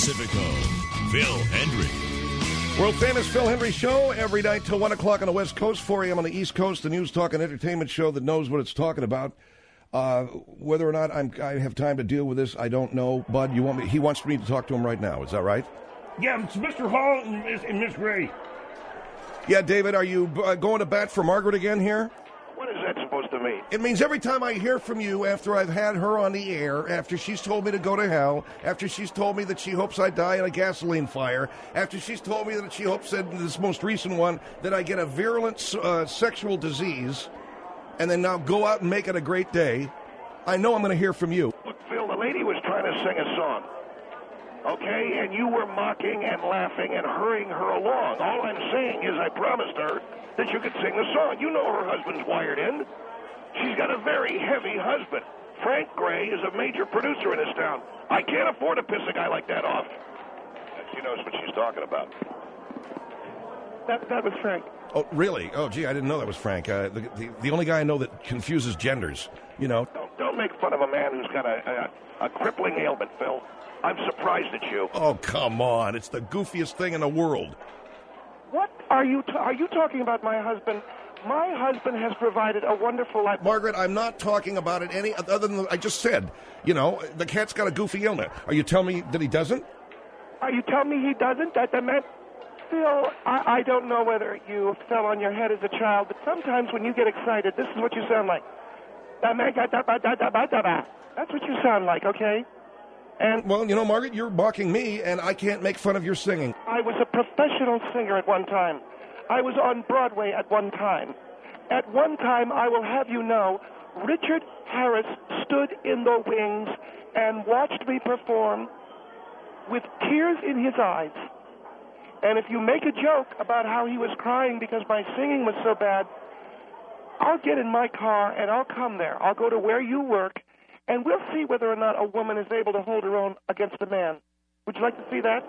Pacifico, Phil Hendry. World-famous Phil Hendry Show every night till 1 o'clock on the West Coast, 4 a.m. on the East Coast, the news, talk, and entertainment show that knows what it's talking about. Whether or not I have time to deal with this, I don't know. Bud, he wants me to talk to him right now. Is that right? Yeah, it's Mr. Hall and Miss Gray. Yeah, David, are you going to bat for Margaret again here? What is that supposed to mean? It means every time I hear from you after I've had her on the air, after she's told me to go to hell, after she's told me that she hopes I die in a gasoline fire, after she's told me that she hopes that in this most recent one that I get a virulent sexual disease, and then now go out and make it a great day, I know I'm going to hear from you. Look, Phil, the lady was trying to sing a song, okay? And you were mocking and laughing and hurrying her along. All I'm saying is I promised her that you could sing the song. You know her husband's wired in. She's got a very heavy husband. Frank Gray is a major producer in this town. I can't afford to piss a guy like that off. She knows what she's talking about. That was Frank. Oh, really? Oh, gee, I didn't know that was Frank. The only guy I know that confuses genders, you know. Don't make fun of a man who's got a crippling ailment, Phil. I'm surprised at you. Oh, come on. It's the goofiest thing in the world. What are you talking about, my husband? My husband has provided a wonderful life. Margaret, I'm not talking about it any other than I just said. You know, the cat's got a goofy ailment. Are you telling me that he doesn't? Are you telling me he doesn't? That man, Phil, I don't know whether you fell on your head as a child, but sometimes when you get excited, this is what you sound like. That's what you sound like, okay? And well, you know, Margaret, you're mocking me, and I can't make fun of your singing. I was a professional singer at one time. I was on Broadway at one time. At one time, I will have you know, Richard Harris stood in the wings and watched me perform with tears in his eyes. And if you make a joke about how he was crying because my singing was so bad, I'll get in my car and I'll come there. I'll go to where you work, and we'll see whether or not a woman is able to hold her own against a man. Would you like to see that?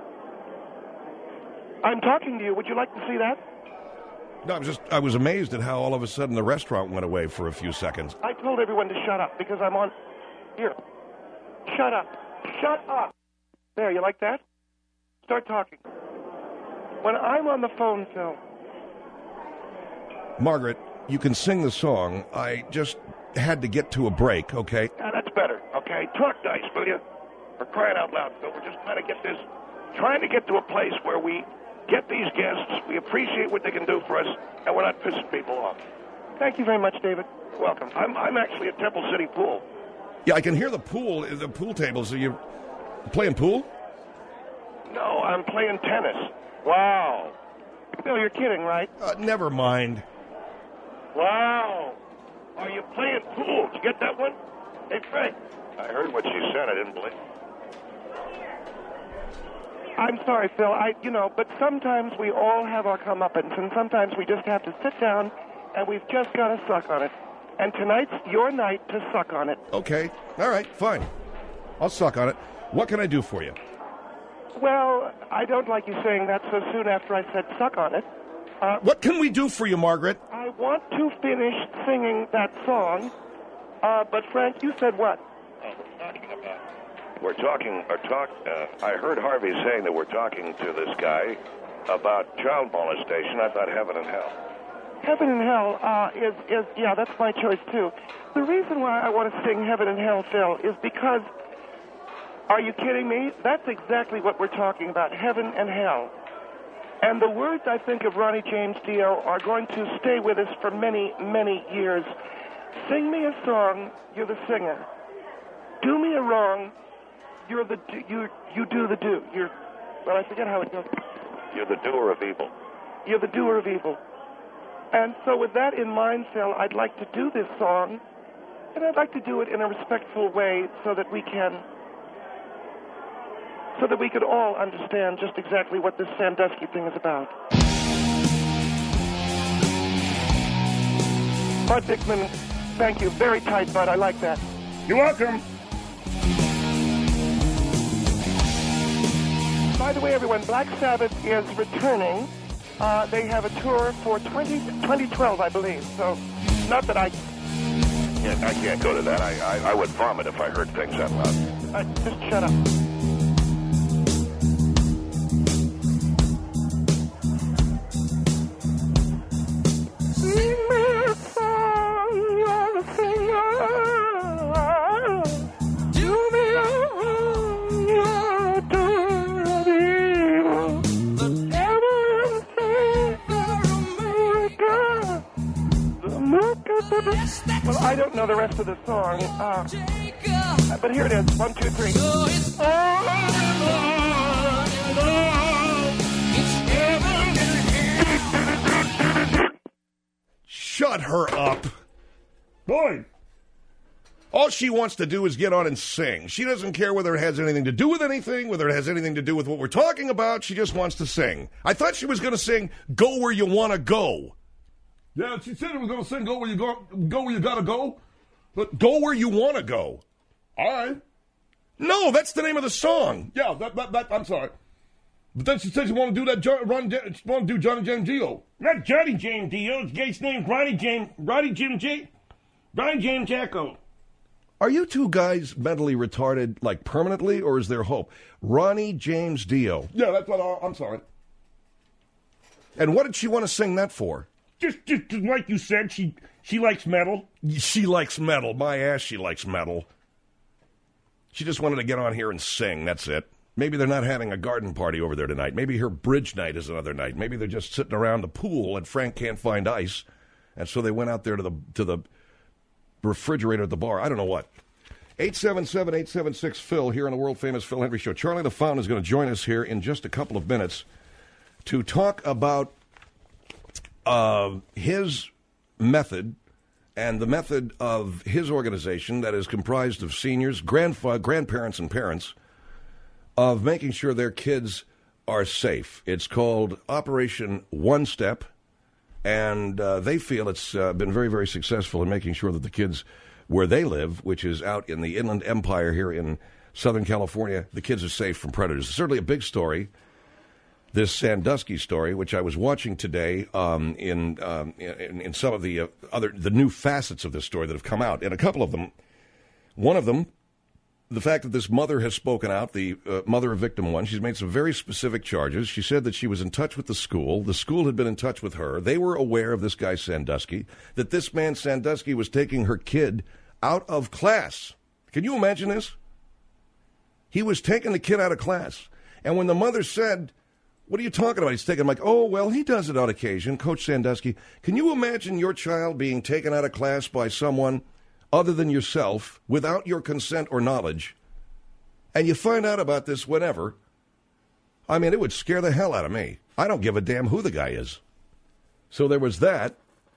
I'm talking to you. Would you like to see that? No, I was amazed at how all of a sudden the restaurant went away for a few seconds. I told everyone to shut up because I'm on... Here. Shut up. Shut up. There, you like that? Start talking. When I'm on the phone, Phil... Margaret, you can sing the song. I just had to get to a break, okay? Yeah, that's better, okay? Talk nice, will you? For crying out loud, Phil. We're just trying to get to a place where we get these guests, we appreciate what they can do for us, and we're not pissing people off. Thank you very much, David. You're welcome. I'm actually at Temple City Pool. Yeah, I can hear the pool tables. Are you playing pool? No, I'm playing tennis. Wow. Phil, you're kidding, right? Never mind. Wow. Are you playing pool? Did you get that one? Hey, Frank. I heard what she said. I didn't believe. I'm sorry, Phil. But sometimes we all have our comeuppance, and sometimes we just have to sit down, and we've just got to suck on it. And tonight's your night to suck on it. Okay. All right, fine. I'll suck on it. What can I do for you? Well, I don't like you saying that so soon after I said suck on it. What can we do for you, Margaret? I want to finish singing that song, but Frank, you said what? I heard Harvey saying that we're talking to this guy about child molestation. I thought heaven and hell. Heaven and hell yeah, that's my choice too. The reason why I want to sing Heaven and Hell, Phil, is because, are you kidding me? That's exactly what we're talking about, heaven and hell. And the words, I think, of Ronnie James Dio are going to stay with us for many, many years. Sing me a song, you're the singer. Do me a wrong, you do the do. I forget how it goes. You're the doer of evil. You're the doer of evil. And so with that in mind, Phil, I'd like to do this song, and I'd like to do it in a respectful way so that we could all understand just exactly what this Sandusky thing is about. Bud Dickman, thank you. Very tight, Bud. I like that. You're welcome. By the way, everyone, Black Sabbath is returning. They have a tour for 2012, I believe. So, not that I can't go to that. I would vomit if I heard things that loud. Just shut up. Well, I don't know the rest of the song, but here it is. 1, 2, 3. Shut her up. Boy. All she wants to do is get on and sing. She doesn't care whether it has anything to do with anything, whether it has anything to do with what we're talking about. She just wants to sing. I thought she was going to sing Go Where You Want to Go. Yeah, she said it was going to sing Go Where You Gotta Go. But Go Where You Want to Go. All right. No, that's the name of the song. Yeah, that I'm sorry. But then she said she want to do that. She want to do Johnny James Dio. Not Johnny James Dio. His guy's name's Ronnie James Jacko. Are you two guys mentally retarded, like permanently, or is there hope? Ronnie James Dio. Yeah, that's what I'm sorry. And what did she want to sing that for? Just like you said, she likes metal. She likes metal. My ass, she likes metal. She just wanted to get on here and sing. That's it. Maybe they're not having a garden party over there tonight. Maybe her bridge night is another night. Maybe they're just sitting around the pool and Frank can't find ice, and so they went out there to the refrigerator at the bar. I don't know what. 877-876-PHIL here on the world-famous Phil Hendrie Show. Charlie the Fountain is going to join us here in just a couple of minutes to talk about his method and the method of his organization that is comprised of seniors, grandparents, and parents of making sure their kids are safe. It's called Operation One Step, and they feel it's been very, very successful in making sure that the kids where they live, which is out in the Inland Empire here in Southern California, the kids are safe from predators. It's certainly a big story, this Sandusky story, which I was watching today in some of the the new facets of this story that have come out. And a couple of them, one of them, the fact that this mother has spoken out, the mother of victim one, she's made some very specific charges. She said that she was in touch with the school. The school had been in touch with her. They were aware of this guy Sandusky, that this man Sandusky was taking her kid out of class. Can you imagine this? He was taking the kid out of class. And when the mother said, what are you talking about? He's taking, I'm like, oh, well, he does it on occasion, Coach Sandusky. Can you imagine your child being taken out of class by someone other than yourself, without your consent or knowledge, and you find out about this whenever? I mean, it would scare the hell out of me. I don't give a damn who the guy is. So there was that.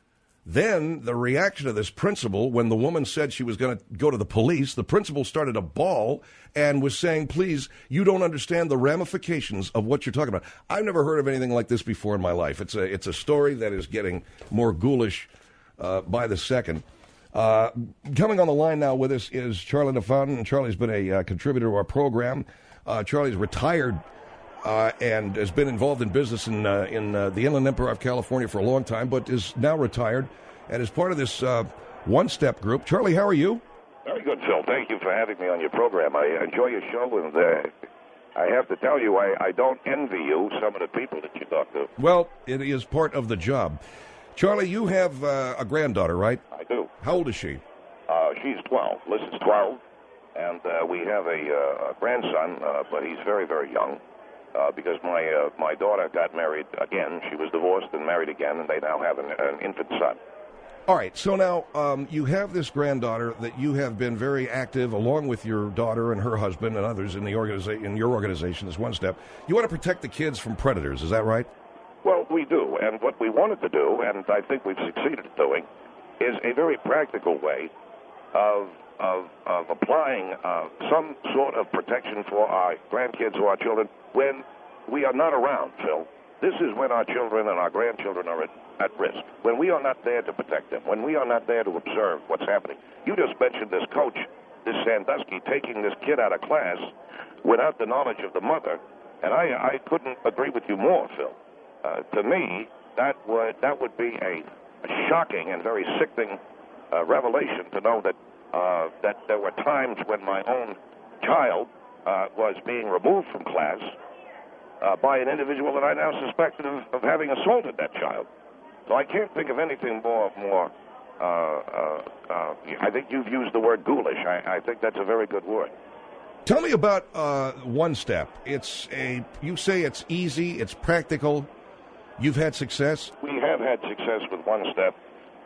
Then the reaction of this principal, when the woman said she was going to go to the police, the principal started to bawl and was saying, please, you don't understand the ramifications of what you're talking about. I've never heard of anything like this before in my life. It's a story that is getting more ghoulish by the second. Coming on the line now with us is Charlie the Fountain, and Charlie's been a contributor to our program. Charlie's retired and has been involved in business in the Inland Empire of California for a long time, but is now retired and is part of this one-step group. Charlie, how are you? Very good, Phil. Thank you for having me on your program. I enjoy your show, and I have to tell you, I don't envy you, some of the people that you talk to. Well, it is part of the job. Charlie, you have a granddaughter, right? I do. How old is she? She's 12. Liz is 12. And we have a grandson, but he's very, very young because my daughter got married again. She was divorced and married again, and they now have an infant son. All right. So now you have this granddaughter that you have been very active, along with your daughter and her husband and others in your organization, this One Step. You want to protect the kids from predators. Is that right? Well, we do, and what we wanted to do, and I think we've succeeded at doing, is a very practical way of applying some sort of protection for our grandkids or our children when we are not around, Phil. This is when our children and our grandchildren are at risk, when we are not there to protect them, when we are not there to observe what's happening. You just mentioned this coach, this Sandusky, taking this kid out of class without the knowledge of the mother, and I couldn't agree with you more, Phil. To me, that would be a shocking and very sickening revelation to know that there were times when my own child was being removed from class by an individual that I now suspected of having assaulted that child. So I can't think of anything more. I think you've used the word ghoulish. I think that's a very good word. Tell me about One Step. You say it's easy, it's practical. You've had success? We have had success with One Step.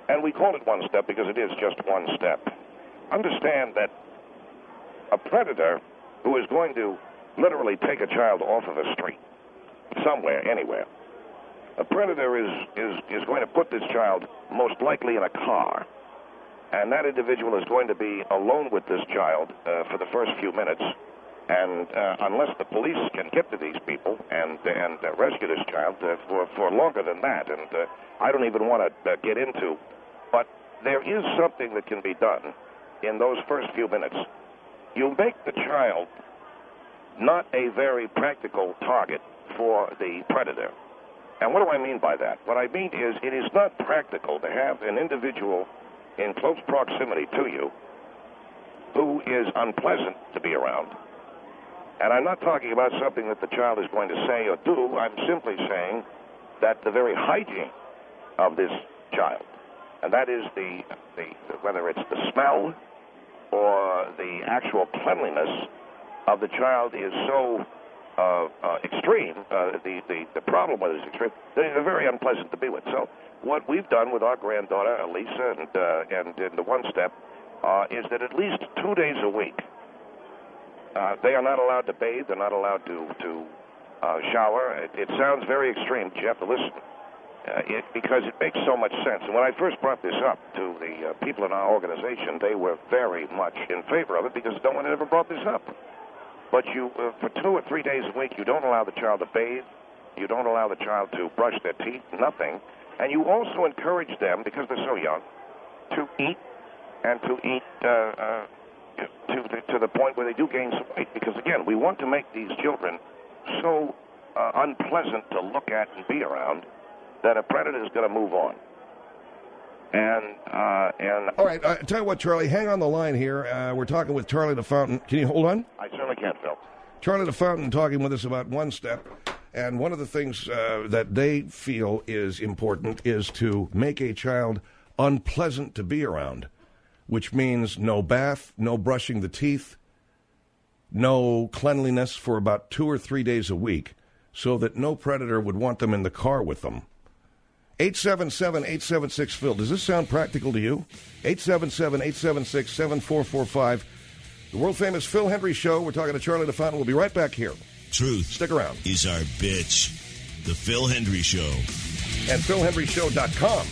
And we call it one step because it is just one step. Understand that a predator who is going to literally take a child off of a street, somewhere, anywhere, a predator is going to put this child most likely in a car. And that individual is going to be alone with this child for the first few minutes. And unless the police can get to these people and rescue this child for longer than that, and I don't even want to get into, but there is something that can be done in those first few minutes. You make the child not a very practical target for the predator. And what do I mean by that? What I mean is it is not practical to have an individual in close proximity to you who is unpleasant to be around. And I'm not talking about something that the child is going to say or do. I'm simply saying that the very hygiene of this child, and that is the whether it's the smell or the actual cleanliness of the child is so extreme, the problem with it is extreme, they're very unpleasant to be with. So what we've done with our granddaughter, Elisa, and in the one step, is that at least 2 days a week, they are not allowed to bathe, they're not allowed to shower. It sounds very extreme, but you have to listen, because it makes so much sense. And when I first brought this up to the people in our organization, they were very much in favor of it because no one had ever brought this up. But you, for 2 or 3 days a week, you don't allow the child to bathe, you don't allow the child to brush their teeth, nothing. And you also encourage them, because they're so young, to eat, and to eat to the point where they do gain some weight. Because, again, we want to make these children so unpleasant to look at and be around that a predator is going to move on. And all right, tell you what, Charlie, hang on the line here. We're talking with Charlie the Fountain. Can you hold on? I certainly can, Phil. Charlie the Fountain talking with us about one step. And one of the things that they feel is important is to make a child unpleasant to be around, which means no bath, no brushing the teeth, no cleanliness for about 2 or 3 days a week, so that no predator would want them in the car with them. 877-876-PHIL. Does this sound practical to you? 877-876-7445. The world-famous Phil Hendrie Show. We're talking to Charlie the Fountain. We'll be right back here. Truth. Stick around. Is our bitch. The Phil Hendrie Show. And PhilHendrieShow.com.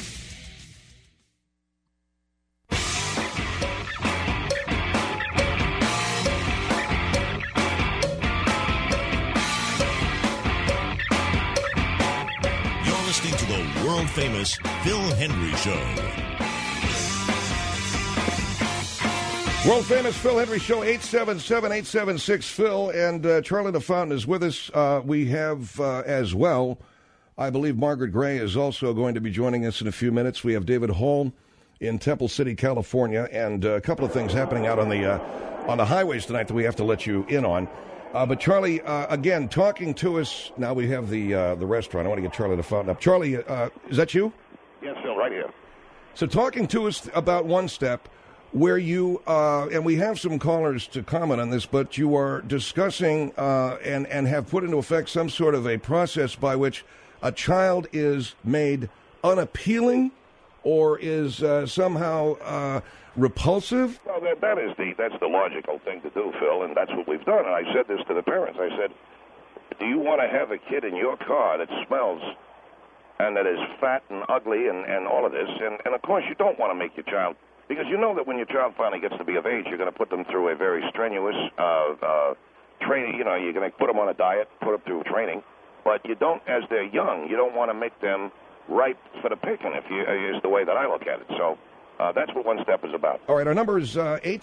Listening to the world-famous Phil Hendrie Show. World-famous Phil Hendrie Show, 877-876-PHIL, and Charlie the Fountain is with us. We have, as well, I believe Margaret Gray is also going to be joining us in a few minutes. We have David Hall in Temple City, California, and a couple of things happening out on the highways tonight that we have to let you in on. But Charlie, again, talking to us, now we have the restaurant. I want to get Charlie the Fountain up. Charlie, is that you? Yes, Phil, right here. So talking to us about One Step, where you, and we have some callers to comment on this, but you are discussing and have put into effect some sort of a process by which a child is made unappealing or is somehow repulsive? Well, that's the logical thing to do, Phil, and that's what we've done. And I said this to the parents. I said, do you want to have a kid in your car that smells and that is fat and ugly and all of this? And of course, you don't want to make your child, because you know that when your child finally gets to be of age, you're going to put them through a very strenuous training. You know, you're going to put them on a diet, put them through training. But you don't, as they're young, you don't want to make them ripe for the picking, is the way that I look at it. So that's what One Step is about. All right, our number is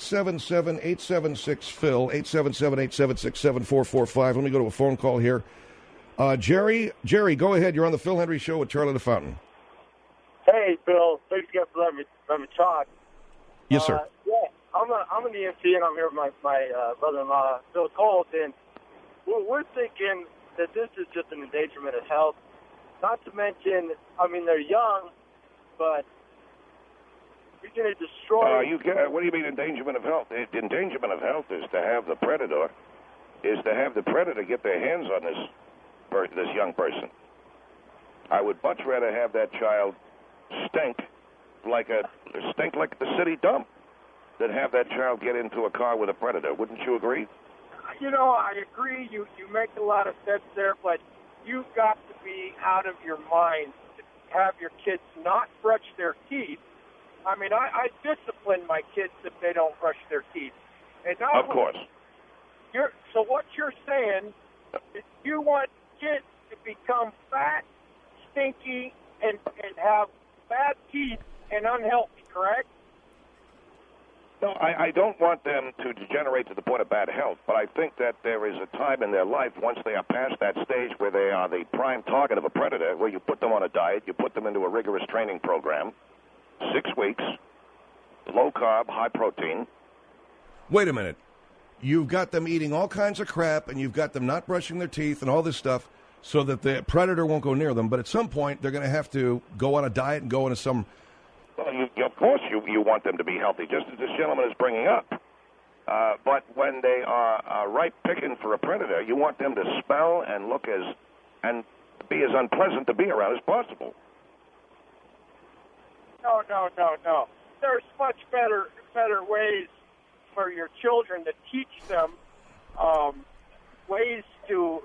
877-876-PHIL, 877-876-7445. Let me go to a phone call here. Jerry, go ahead. You're on the Phil Hendrie Show with Charlie the Fountain. Hey, Phil. Thanks again for letting me talk. Yes, sir. Yeah, I'm an EMT, and I'm here with my brother-in-law, Phil Colt, and we're thinking that this is just an endangerment of health. Not to mention, I mean, they're young, but you're going to destroy... what do you mean endangerment of health? Endangerment of health is to have the predator get their hands on this young person. I would much rather have that child stink stink like the city dump than have that child get into a car with a predator. Wouldn't you agree? You know, I agree. You make a lot of sense there, but you've got to be out of your mind to have your kids not brush their teeth. I mean, I discipline my kids if they don't brush their teeth. And of course. So what you're saying is you want kids to become fat, stinky, and have bad teeth and unhealthy, correct? No, I don't want them to degenerate to the point of bad health, but I think that there is a time in their life, once they are past that stage where they are the prime target of a predator, where you put them on a diet, you put them into a rigorous training program, 6 weeks, low carb, high protein. Wait a minute. You've got them eating all kinds of crap, and you've got them not brushing their teeth and all this stuff so that the predator won't go near them. But at some point, they're going to have to go on a diet and go into some... Well, of course you want them to be healthy, just as this gentleman is bringing up. But when they are ripe picking for a predator, you want them to smell and look and be as unpleasant to be around as possible. No. There's much better ways for your children to teach them ways to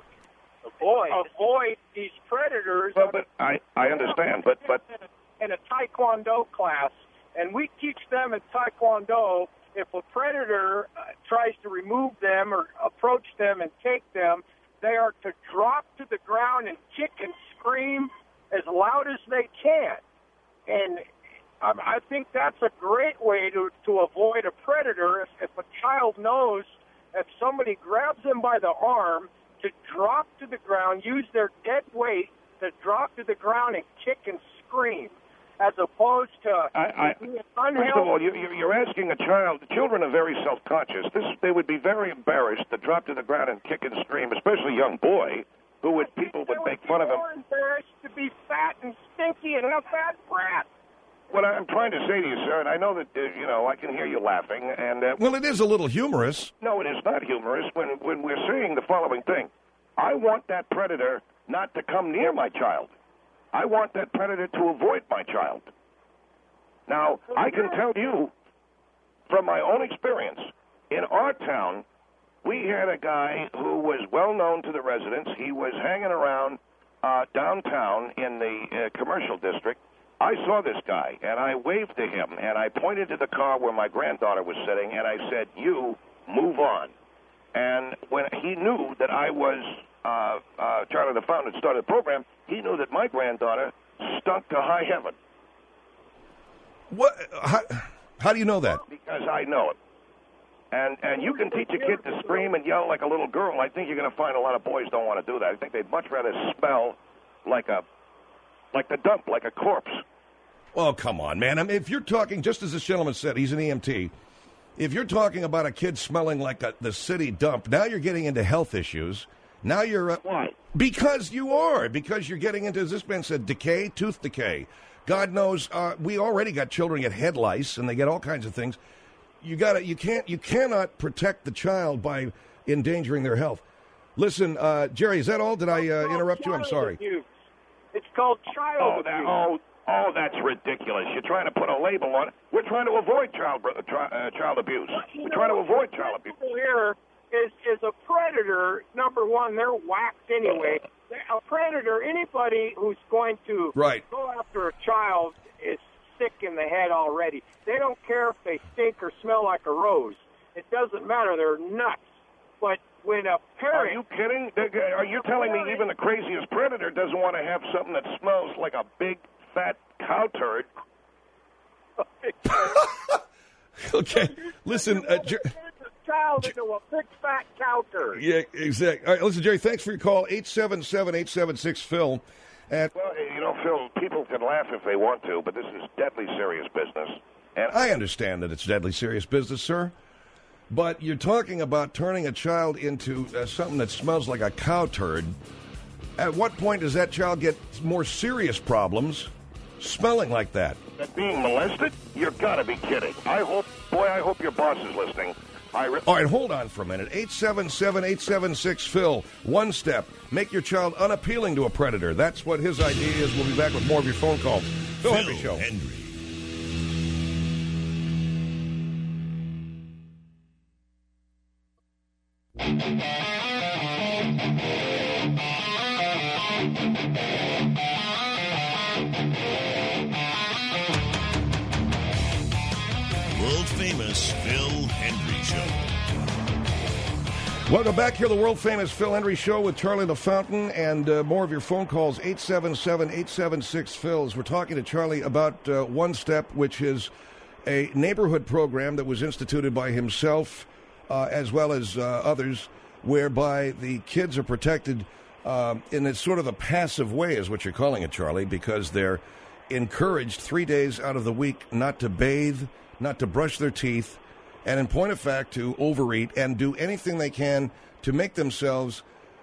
avoid these predators. Well, but I understand, but in a Taekwondo class, and we teach them in Taekwondo, if a predator tries to remove them or approach them and take them, they are to drop to the ground and kick and scream as loud as they can. And I think that's a great way to avoid a predator. If a child knows if somebody grabs them by the arm, to drop to the ground, use their dead weight to drop to the ground and kick and scream, as opposed to First of all, you're asking a child. Children are very self-conscious. They would be very embarrassed to drop to the ground and kick and scream, especially a young boy, people would make fun of him. More embarrassed to be fat and stinky and a fat brat. What I'm trying to say to you, sir, and I know that, I can hear you laughing. And well, it is a little humorous. No, it is not humorous when we're saying the following thing. I want that predator not to come near my child. I want that predator to avoid my child. Now, I can tell you from my own experience, in our town, we had a guy who was well known to the residents. He was hanging around downtown in the commercial district. I saw this guy, and I waved to him, and I pointed to the car where my granddaughter was sitting, and I said, "You, move on." And when he knew that I was Charlie the Fountain had started the program, he knew that my granddaughter stunk to high heaven. What? How do you know that? Because I know it. And you can teach a kid to scream and yell like a little girl. I think you're going to find a lot of boys don't want to do that. I think they'd much rather smell like the dump, like a corpse. Oh, come on, man. I mean, if you're talking, just as this gentleman said, he's an EMT. If you're talking about a kid smelling like the city dump, now you're getting into health issues. Now you're... Why? Because you are. Because you're getting into, as this man said, decay, tooth decay. God knows, we already got children get head lice, and they get all kinds of things. You cannot protect the child by endangering their health. Listen, Jerry, is that all? Did I interrupt you? I'm sorry. Abuse. It's called child abuse. Oh, that's ridiculous. You're trying to put a label on it. We're trying to avoid child abuse. We're trying to avoid child abuse. Here is a predator. Number one, they're whacked anyway. A predator, anybody who's going to go after a child is sick in the head already. They don't care if they stink or smell like a rose. It doesn't matter. They're nuts. But when a parent... Are you kidding? Are you telling me even the craziest predator doesn't want to have something that smells like a big, fat cow turd? Okay, listen... child into a big fat cow turd. Yeah, exactly. All right, listen, Jerry, thanks for your call. 877-876-PHIL. Well, Phil, people can laugh if they want to, but this is deadly serious business. And I understand that it's deadly serious business, sir. But you're talking about turning a child into something that smells like a cow turd. At what point does that child get more serious problems smelling like that? Being molested? You've got to be kidding. I hope your boss is listening. All right, hold on for a minute. 877-876-PHIL. One step. Make your child unappealing to a predator. That's what his idea is. We'll be back with more of your phone calls. Phil Hendrie Show. Welcome back here, the world-famous Phil Hendrie Show with Charlie the Fountain, and more of your phone calls, 877-876-PHILs. We're talking to Charlie about One Step, which is a neighborhood program that was instituted by himself as well as others, whereby the kids are protected in a sort of a passive way, is what you're calling it, Charlie, because they're encouraged 3 days out of the week not to bathe, not to brush their teeth, and in point of fact, to overeat and do anything they can to make themselves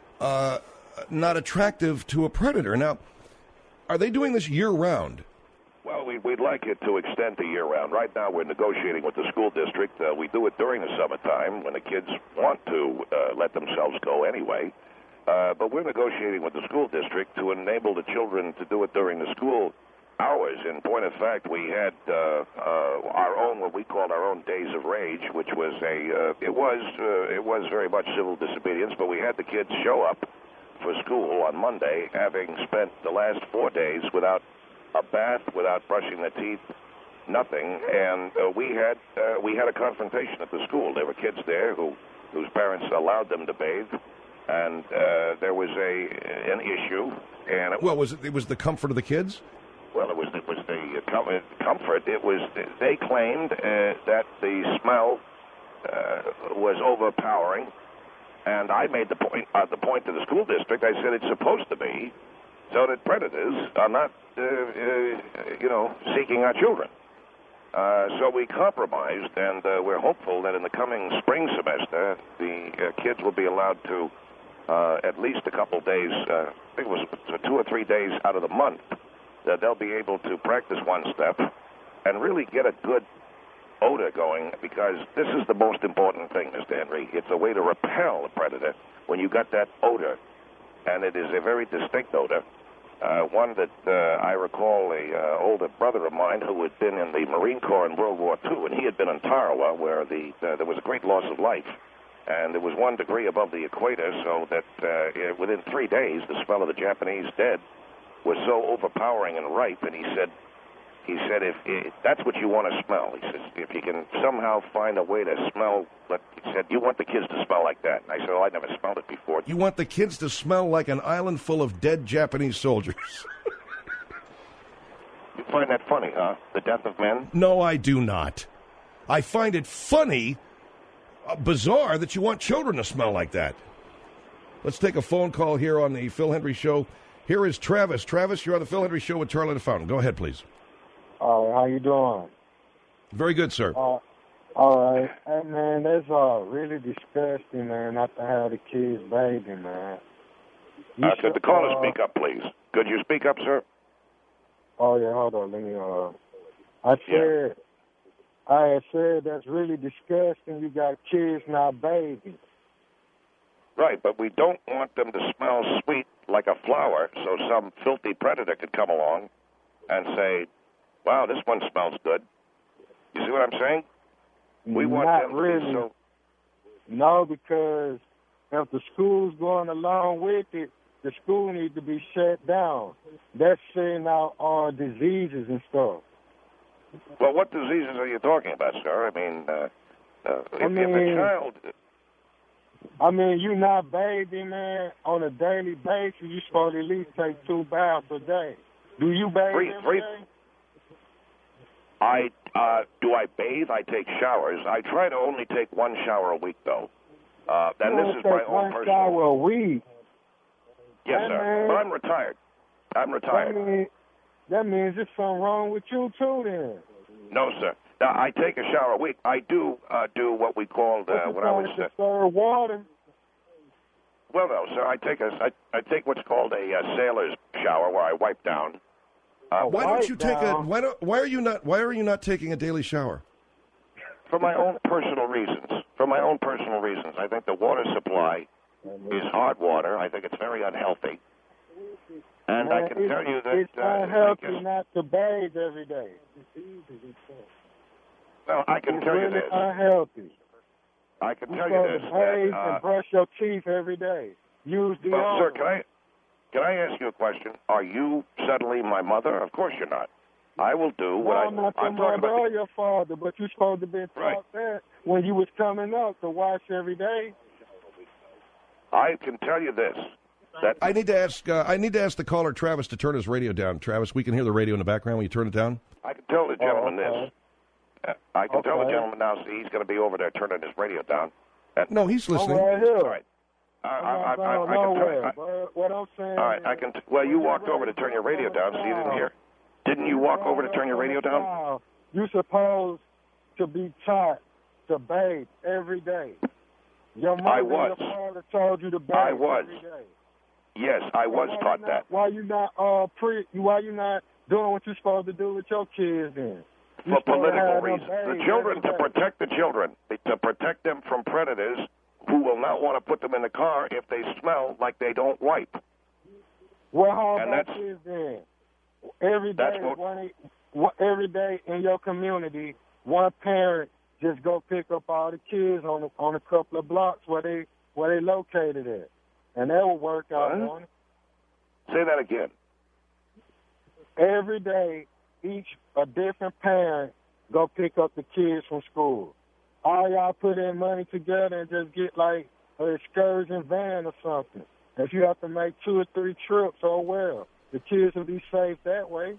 not attractive to a predator. Now, are they doing this year-round? Well, we'd like it to extend to year-round. Right now, we're negotiating with the school district. We do it during the summertime when the kids want to let themselves go anyway. But we're negotiating with the school district to enable the children to do it during the school hours. In point of fact, we had our own, what we called our own Days of Rage, which was it was very much civil disobedience, but we had the kids show up for school on Monday, having spent the last 4 days without a bath, without brushing their teeth, nothing, and we had a confrontation at the school. There were kids there whose parents allowed them to bathe, and there was an issue. And it was the comfort of the kids? Well, it was the comfort. It was they claimed that the smell was overpowering, and I made the point to the school district. I said it's supposed to be so that predators are not, seeking our children. So we compromised, and we're hopeful that in the coming spring semester, the kids will be allowed to at least a couple days. I think it was 2 or 3 days out of the month. That they'll be able to practice One Step and really get a good odor going, because this is the most important thing, Mr. Henry. It's a way to repel a predator when you got that odor, and it is a very distinct odor. One that I recall a older brother of mine who had been in the Marine Corps in World War II, and he had been in Tarawa, where there was a great loss of life. And it was 1 degree above the equator, so that within 3 days, the smell of the Japanese dead was so overpowering and ripe, and he said, if that's what you want to smell, he says, if you can somehow find a way to smell, he said, you want the kids to smell like that. And I said, I never smelled it before. You want the kids to smell like an island full of dead Japanese soldiers. You find that funny, huh? The death of men? No, I do not. I find it funny, bizarre, that you want children to smell like that. Let's take a phone call here on the Phil Hendrie Show. Here is Travis. Travis, you're on the Phil Hendrie Show with Charlie the Fountain. Go ahead, please. How you doing? Very good, sir. All right. Hey, man, that's really disgusting, man, not to have the kids bathing, man. Could the caller speak up, please? Could you speak up, sir? Oh, yeah, hold on. Let me, I said that's really disgusting. You got kids not bathing. Right, but we don't want them to smell sweet like a flower, so some filthy predator could come along and say, wow, this one smells good. You see what I'm saying? We want Not them to really. be so... No, because if the school's going along with it, the school needs to be shut down. That's sending out all diseases and stuff. Well, what diseases are you talking about, sir? If a child... you're not bathing, man, on a daily basis. You're supposed to at least take 2 baths a day. Do you bathe every day? Do I bathe? I take showers. I try to only take 1 shower a week, though. Then this is my own personal... 1 shower a week? Yes, sir. Man. But I'm retired. That means there's something wrong with you, too, then. No, sir. Now, I take a shower a week. I do what we called when I was... Stir water? Well, no, sir. I take what's called a sailor's shower where I wipe down. Why don't you take a? Why are you not taking a daily shower? For my own personal reasons. I think the water supply is hard water. I think it's very unhealthy. And I can tell you that it's unhealthy not to bathe every day. Well, I can tell you this. It's unhealthy. I can tell you this. Bathe and brush your teeth every day. Use deodorant. Well, sir, can I ask you a question? Are you suddenly my mother? Of course you're not. I will do what I'm not your mother or your father, but you're supposed to be taught that when you was coming up to wash every day. I can tell you this. That I need to ask the caller, Travis, to turn his radio down. Travis, we can hear the radio in the background. Will you turn it down? I can tell the gentleman this. I can tell the gentleman now, see, he's going to be over there turning his radio down. No, he's listening. Right here. All right. I can tell. What I'm saying. All right, well, you walked over to turn your radio down, so you didn't hear. Didn't you walk over to turn your radio down? You're supposed to be taught to bathe every day. Your mother and your father told you to bathe every day. Yes, I was taught that. Why you not doing what you're supposed to do with your kids then? For political reasons. The children, to protect the children, to protect them from predators who will not want to put them in the car if they smell like they don't wipe. Well, how about this then? Every day in your community, one parent just go pick up all the kids on a couple of blocks where they located at, and that will work out. On it. Say that again. Every day, a different parent go pick up the kids from school. All y'all put in money together and just get like an excursion van or something. If you have to make 2 or 3 trips, oh well, the kids will be safe that way.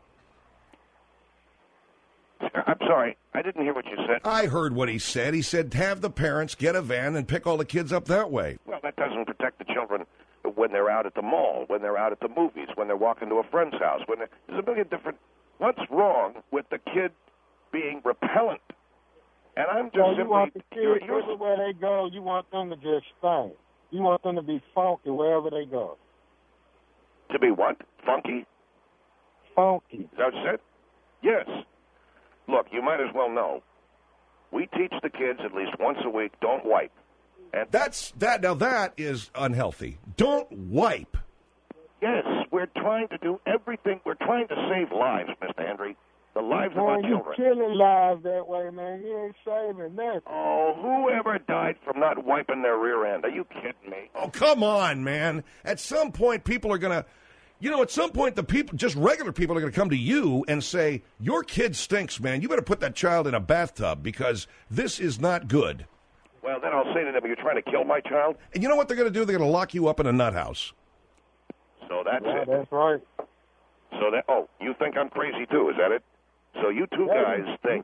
I'm sorry, I didn't hear what you said. I heard what he said. He said have the parents get a van and pick all the kids up that way. Well, that doesn't protect the children when they're out at the mall, when they're out at the movies, when they're walking to a friend's house. There's a million different... What's wrong with the kid being repellent? And I'm just simply... You want the kids, everywhere they go, you want them to just stink. You want them to be funky wherever they go. To be what? Funky? Funky. Is that what you said? Yes. Look, you might as well know. We teach the kids at least once a week, don't wipe. And Now that is unhealthy. Don't wipe. Yes, we're trying to do everything. We're trying to save lives, Mr. Henry. The lives of our children. You're killing lives that way, man. You ain't saving nothing. Oh, whoever died from not wiping their rear end? Are you kidding me? Oh, come on, man. At some point, people are going to... at some point, the people, just regular people, are going to come to you and say, your kid stinks, man. You better put that child in a bathtub because this is not good. Well, then I'll say to them, are you trying to kill my child? And you know what they're going to do? They're going to lock you up in a nut house. So that's it. That's right. So you think I'm crazy too, is that it? So you two guys think.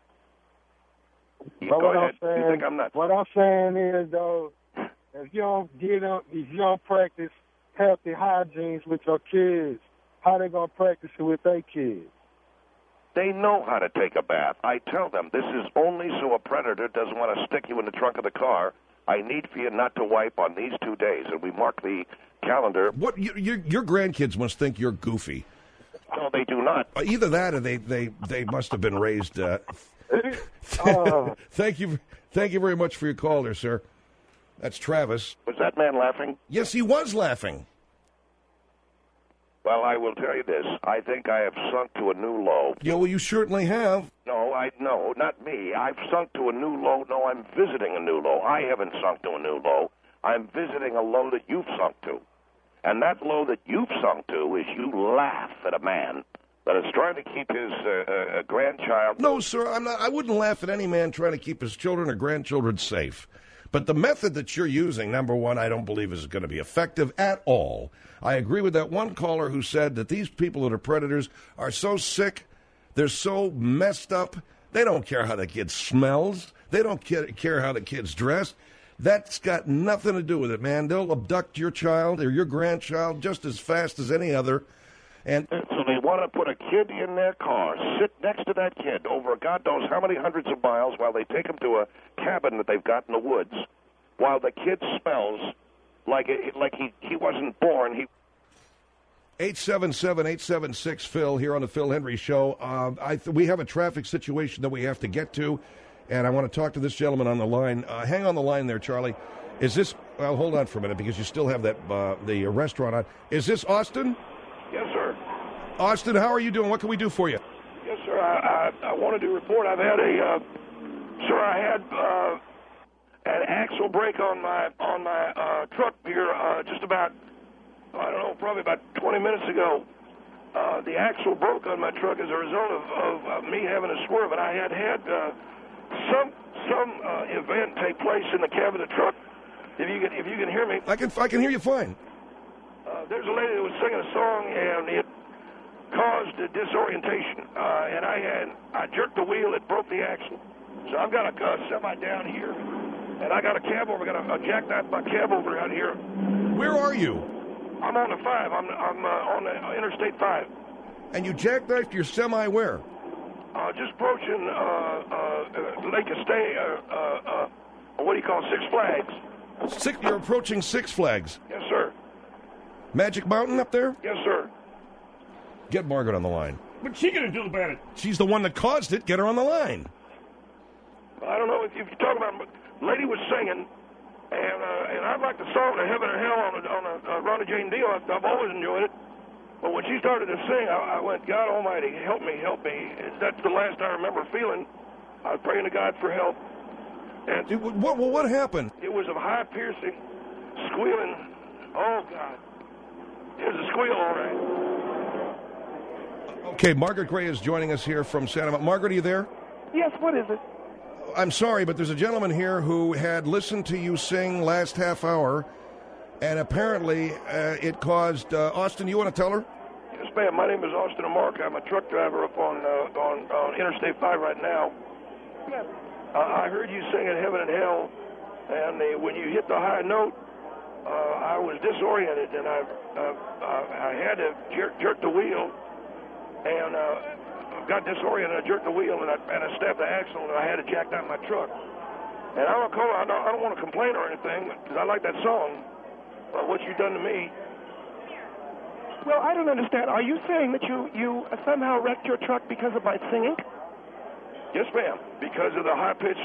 Go ahead. You think I'm nuts. What I'm saying is, though, if you don't practice healthy hygiene with your kids, how they going to practice it with their kids? They know how to take a bath. I tell them this is only so a predator doesn't want to stick you in the trunk of the car. I need for you not to wipe on these 2 days, and we mark the calendar. What your grandkids must think you're goofy. No, they do not. Either that, or they must have been raised. Thank you very much for your call, there, sir. That's Travis. Was that man laughing? Yes, he was laughing. Well, I will tell you this. I think I have sunk to a new low. Yeah, well, you certainly have. No, not me. I've sunk to a new low. No, I'm visiting a new low. I haven't sunk to a new low. I'm visiting a low that you've sunk to. And that low that you've sunk to is you laugh at a man that is trying to keep his grandchild. No, sir, I'm not. I wouldn't laugh at any man trying to keep his children or grandchildren safe. But the method that you're using, number one, I don't believe is going to be effective at all. I agree with that one caller who said that these people that are predators are so sick, they're so messed up, they don't care how the kid smells. They don't care how the kid's dressed. That's got nothing to do with it, man. They'll abduct your child or your grandchild just as fast as any other. And so they want to put a kid in their car, sit next to that kid over God knows how many hundreds of miles while they take him to a cabin that they've got in the woods, while the kid smells like he wasn't born. 877-876-PHIL here on the Phil Henry Show. We have a traffic situation that we have to get to, and I want to talk to this gentleman on the line. Hang on the line there, Charlie. Is this... Well, hold on for a minute because you still have that the restaurant on. Is this Austin? Yes, sir. Austin, how are you doing? What can we do for you? Yes, sir. I wanted to report I've had an axle break on my truck here just about, I don't know, probably about 20 minutes ago. The axle broke on my truck as a result of me having a swerve, and I had some event take place in the cab of the truck If you can hear me, I can hear you fine. there's a lady that was singing a song, and it caused a disorientation. And I jerked the wheel, it broke the axle. So I've got a semi down here, and I got a cab over. Got a jackknife my cab over out here. Where are you? I'm on the 5. I'm on the Interstate 5. And you jackknifed your semi where? Just approaching Lake Estee, what do you call it, Six Flags. You're approaching Six Flags. Yes, sir. Magic Mountain up there? Yes, sir. Get Margaret on the line. What's she going to do about it? She's the one that caused it. Get her on the line. I don't know if you're talking about. Lady was singing, and I like the song "The Heaven and Hell" on a Ronnie Jane Dio. I've always enjoyed it. But when she started to sing, I went, God Almighty, help me, help me. That's the last I remember feeling. I was praying to God for help. And what happened? It was a high piercing, squealing. Oh God, it was a squeal, all right. Okay, Margaret Gray is joining us here from Santa Monica. Margaret, are you there? Yes, what is it? I'm sorry, but there's a gentleman here who had listened to you sing last half hour, and apparently it caused... Austin, you want to tell her? Yes, ma'am. My name is Austin Amarca. I'm a truck driver up on Interstate 5 right now. Yes. I heard you singing Heaven and Hell, and when you hit the high note, I was disoriented, and I had to jerk the wheel, and got disoriented. I jerked the wheel, and I stabbed the axle, and I had to jack down my truck. And I don't want to complain or anything, because I like that song. But what you done to me... Well, I don't understand. Are you saying that you somehow wrecked your truck because of my singing? Yes, ma'am. Because of the high-pitched...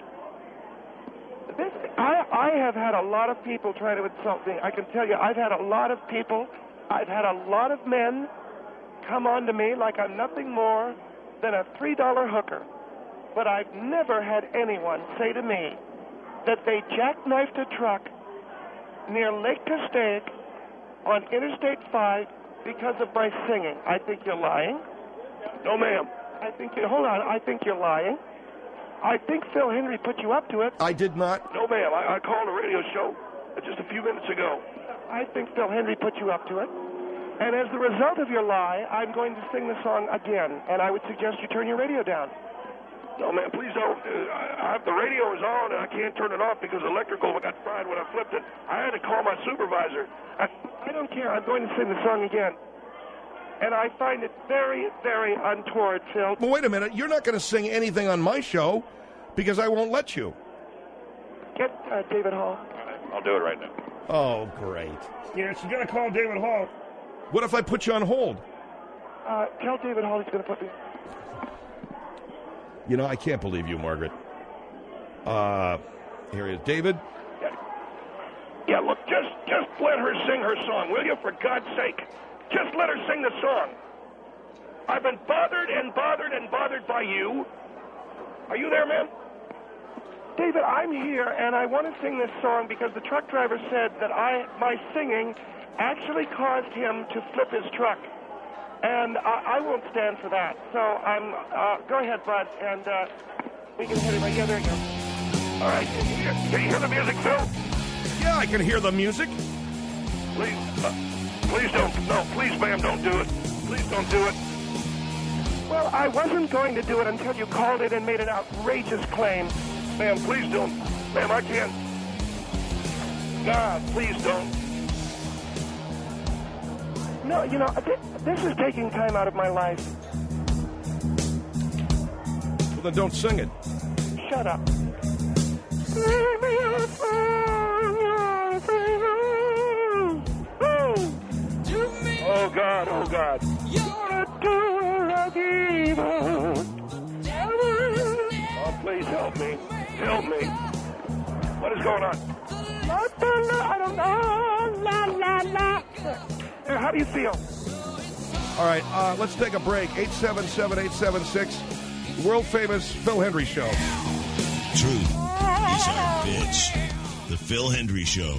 I have had a lot of people try to insult me. I can tell you, I've had a lot of people, I've had a lot of men come on to me like I'm nothing more than a $3 hooker. But I've never had anyone say to me that they jackknifed a truck near Lake Castaic on Interstate 5 because of my singing. I think you're lying. No, ma'am. Hold on. I think you're lying. I think Phil Hendry put you up to it. I did not. No, ma'am. I called a radio show just a few minutes ago. I think Phil Hendry put you up to it. And as the result of your lie, I'm going to sing the song again. And I would suggest you turn your radio down. No, man, please don't. The radio is on, and I can't turn it off because electrical got fried when I flipped it. I had to call my supervisor. I don't care. I'm going to sing the song again. And I find it very, very untoward, Phil. Well, wait a minute. You're not going to sing anything on my show because I won't let you. Get David Hall. All right, I'll do it right now. Oh, great. Yeah, she's going to call David Hall. What if I put you on hold? Tell David Hall he's going to put me... You know, I can't believe you, Margaret. Here he is. David? Yeah, look, just let her sing her song, will you, for God's sake? Just let her sing the song. I've been bothered and bothered and bothered by you. Are you there, ma'am? David, I'm here, and I want to sing this song because the truck driver said that my singing actually caused him to flip his truck. And I won't stand for that. So go ahead, Bud, and we can hit it right here. There you go. All right. Can you hear the music, Phil? Yeah, I can hear the music. Please don't. No, please, ma'am, don't do it. Please don't do it. Well, I wasn't going to do it until you called it and made an outrageous claim. Ma'am, please don't. Ma'am, I can't. God, please don't. No, you know, this is taking time out of my life. Well, then don't sing it. Shut up. Oh, God, oh, God. You're a doer of evil. Oh, please help me. Help me. What is going on? I don't know. La, la, la. How do you feel? All right, let's take a break. 877-876, world-famous Phil Hendry Show. Truth is our bitch. The Phil Hendry Show.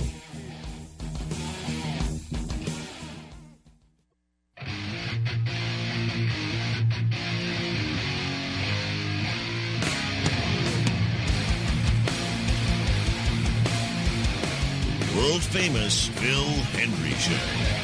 world-famous Phil Hendry Show.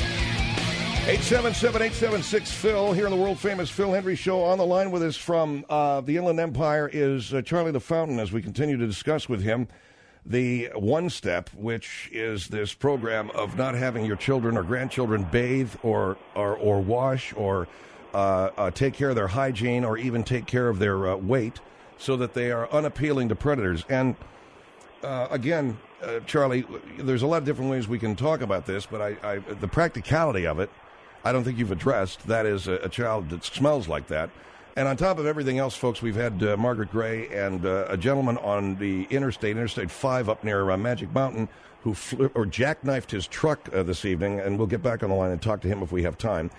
877-876-PHIL here on the world-famous Phil Hendry Show. On the line with us from the Inland Empire is Charlie the Fountain, as we continue to discuss with him the One Step, which is this program of not having your children or grandchildren bathe or wash or take care of their hygiene or even take care of their weight so that they are unappealing to predators. And again, Charlie, there's a lot of different ways we can talk about this, but the practicality of it, I don't think you've addressed. That is a child that smells like that. And on top of everything else, folks, we've had Margaret Gray and a gentleman on the Interstate 5 up near Magic Mountain who jackknifed his truck this evening, and we'll get back on the line and talk to him if we have time.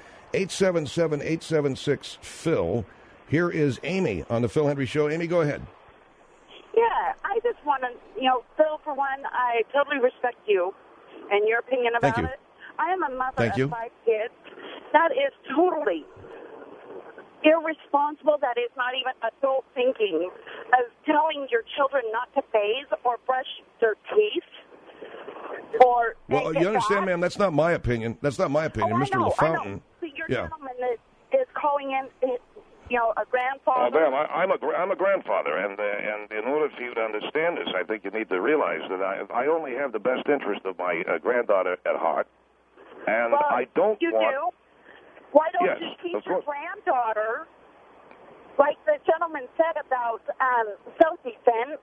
877-876-PHIL. Here is Amy on the Phil Hendry Show. Amy, go ahead. Yeah, I just want to, Phil, for one, I totally respect you and your opinion about it. I am a mother of 5 kids. That is totally irresponsible. That is not even adult thinking of telling your children not to bathe or brush their teeth. Well, you understand, ma'am, that's not my opinion. That's not my opinion. Mr. LaFountain. So your gentleman is calling in, a grandfather. Ma'am, I'm a grandfather, and in order for you to understand this, I think you need to realize that I only have the best interest of my granddaughter at heart, and I don't do? Why don't you teach your granddaughter, like the gentleman said about self-defense?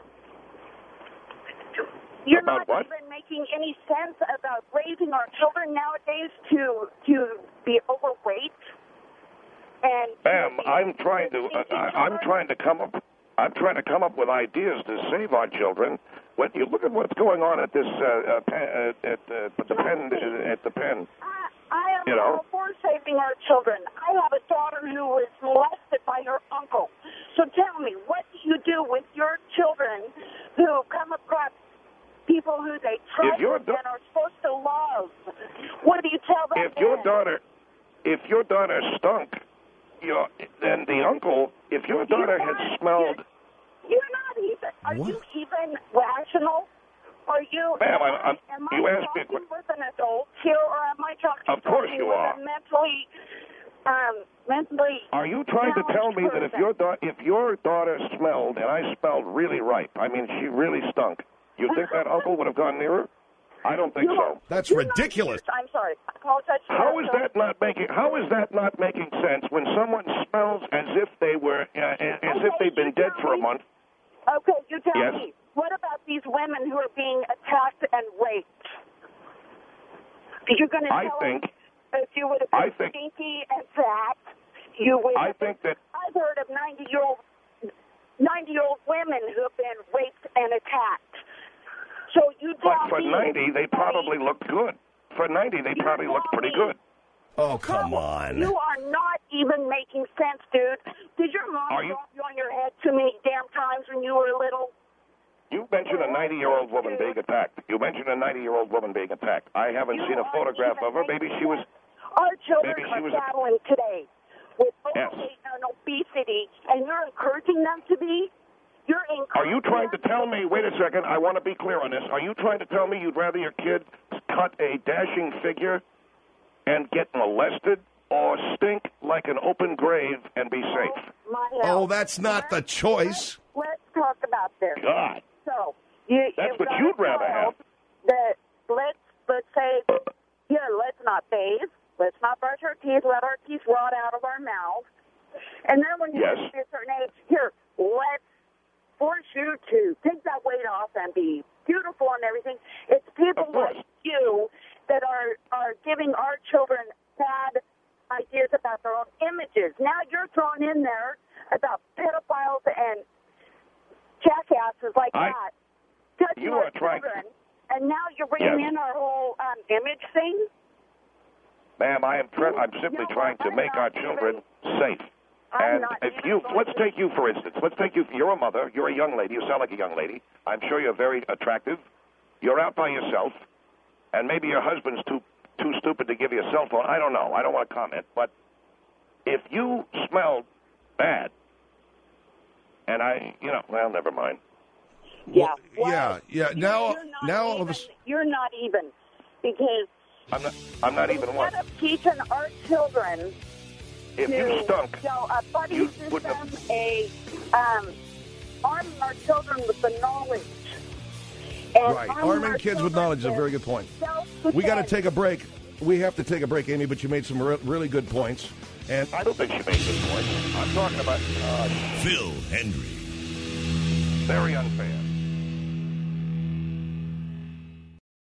You're not even making any sense about raising our children nowadays to be overweight. And ma'am, I'm trying to come up with ideas to save our children. When you look at what's going on at this at the pen. I am all for saving our children. I have a daughter who was molested by her uncle. So tell me, what do you do with your children who come across people who they trust and are supposed to love? What do you tell them? If your daughter stunk, then the uncle, if your daughter had smelled... You're not even... Are you even rational? Are you... Ma'am, am I talking with an adult here, or am I talking of course you with are. a mentally... Are you trying to tell me that if your daughter smelled, and I smelled really ripe, I mean, she really stunk, you think that uncle would have gone near her? I don't think so. That's ridiculous. I'm sorry. I apologize. How is that not making sense when someone smells as if they were if they've been dead for a month? Okay, you tell me. What about these women who are being attacked and raped? You're going to tell them if you would have been stinky and fat, you would. I think that I've heard of 90-year-old women who have been raped and attacked. So you tell But for 90, they probably looked good. For 90, they probably looked pretty good. Oh, come on. You are not even making sense, dude. Did your mom drop you on your head too many damn times when you were little? You mentioned a 90-year-old woman being attacked. I haven't seen a photograph of her. Maybe she was... Our children are battling today with overweight and obesity, and you're encouraging them to be? Are you trying to tell me, wait a second, I want to be clear on this. Are you trying to tell me you'd rather your kid cut a dashing figure and get molested or stink like an open grave and be safe? Oh, that's not the choice. Let's talk about this. God. So, that's what you'd rather have. Let's say, let's not bathe. Let's not brush our teeth. Let our teeth rot out of our mouths. And then when you get to a certain age, let's force you to take that weight off and be beautiful and everything. It's people like you that are giving our children bad ideas about their own images. Now you're throwing in there about pedophiles and jackasses like that. Touching our children. And now you're bringing in our whole image thing? Ma'am, I'm simply trying to make our children safe. And let's take you, for instance. You're a mother. You're a young lady. You sound like a young lady. I'm sure you're very attractive. You're out by yourself. And maybe your husband's too stupid to give you a cell phone. I don't know. I don't want to comment. But if you smelled bad, and well, never mind. Yeah. Yeah. Now all of us. You're not even, because I'm not even what. instead of teaching our children If you stunk, a buddy you system, wouldn't have. arming our children with the knowledge. And Right. Arming kids with knowledge is a very good point. We got to take a break. We have to take a break, Amy, but you made some really good points. And I don't think she made good points. I'm talking about Phil Hendrie. very unfair.